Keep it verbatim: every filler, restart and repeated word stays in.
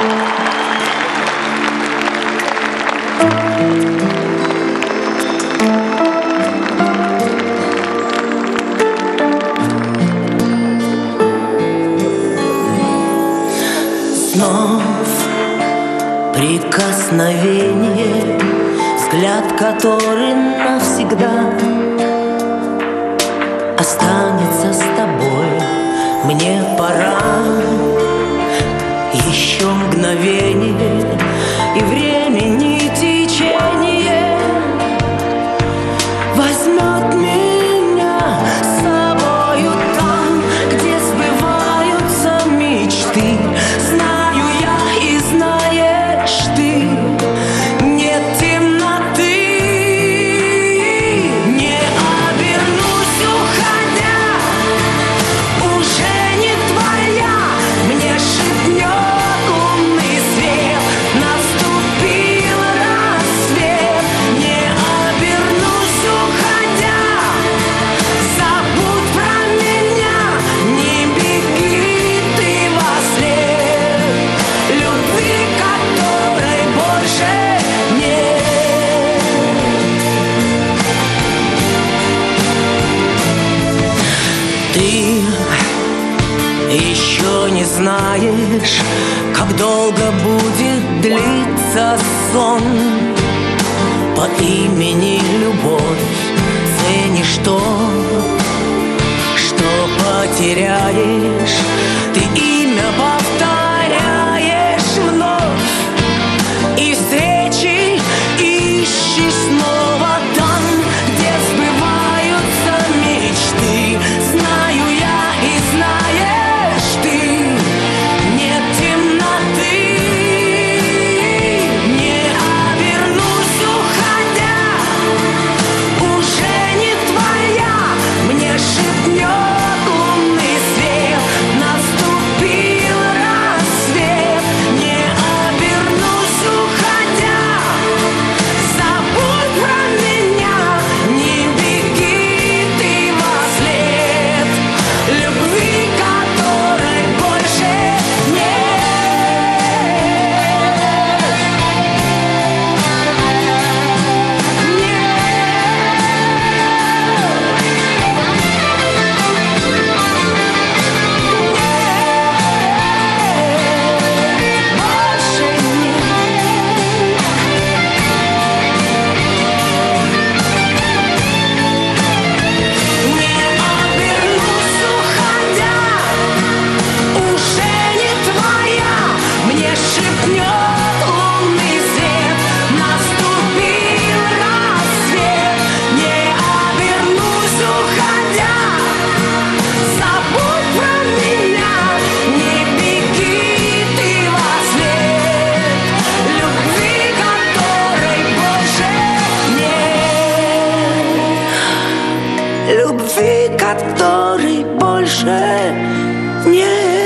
Снов прикосновение, взгляд, который навсегда останется с тобой. Мне пора, еще мгновение, и времени течение возьмет меня с собою там, где сбываются мечты. Знаю я и знаешь ты, нет темноты. Не обернусь, уходя, уже не твоя. Мне шепнет лунный свет, наступил рассвет. Не обернусь, уходя, забудь про меня, не беги ты во след любви, которой больше нет. Ты еще не знаешь, как долго будет длиться сон. По имени любовь ценишь то, что потеряешь. Ты имя повторяешь вновь, и встречи ищешь снова там, где сбываются мечты. Знаю я и знаешь ты, нет темноты. Не обернусь, уходя, уже не твоя. Мне шепнет лунный свет, наступил рассвет. Не обернусь, уходя, забудь про меня, не беги ты во след любви, которой больше любви, которой больше нет.